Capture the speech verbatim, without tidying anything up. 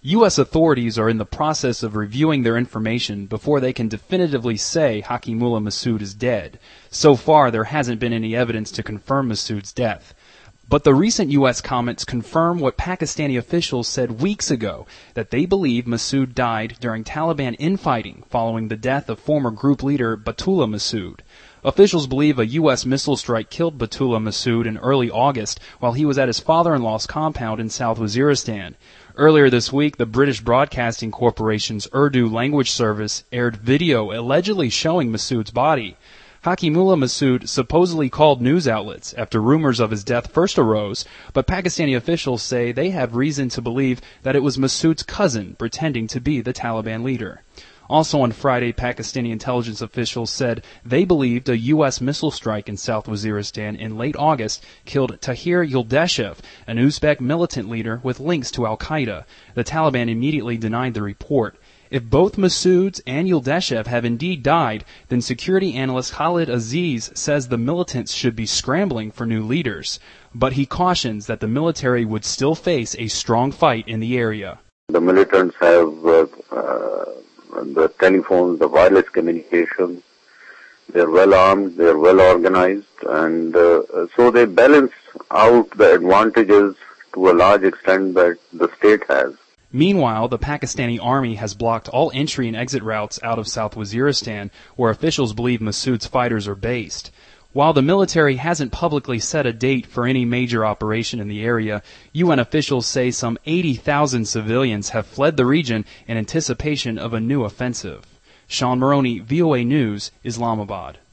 U S authorities are in the process of reviewing their information before they can definitively say Hakimullah Masood is dead. So far, there hasn't been any evidence to confirm Masood's death. But the recent U S comments confirm what Pakistani officials said weeks ago, that they believe Masood died during Taliban infighting following the death of former group leader Baitullah Masood. Officials believe a U S missile strike killed Baitullah Masood in early August while he was at his father-in-law's compound in South Waziristan. Earlier this week, the British Broadcasting Corporation's Urdu language service aired video allegedly showing Masood's body. Hakimullah Masood supposedly called news outlets after rumors of his death first arose, but Pakistani officials say they have reason to believe that it was Masood's cousin pretending to be the Taliban leader. Also on Friday, Pakistani intelligence officials said they believed a U S missile strike in South Waziristan in late August killed Tahir Yuldashev, an Uzbek militant leader with links to al-Qaeda. The Taliban immediately denied the report. If both Masouds and Yuldashev have indeed died, then security analyst Khalid Aziz says the militants should be scrambling for new leaders. But he cautions that the military would still face a strong fight in the area. The militants have uh, uh, the telephones, the wireless communication. They're well armed, they're well organized, and uh, so they balance out the advantages to a large extent that the state has. Meanwhile, the Pakistani army has blocked all entry and exit routes out of South Waziristan, where officials believe Masood's fighters are based. While the military hasn't publicly set a date for any major operation in the area, U N officials say some eighty thousand civilians have fled the region in anticipation of a new offensive. Sean Maroney, V O A News, Islamabad.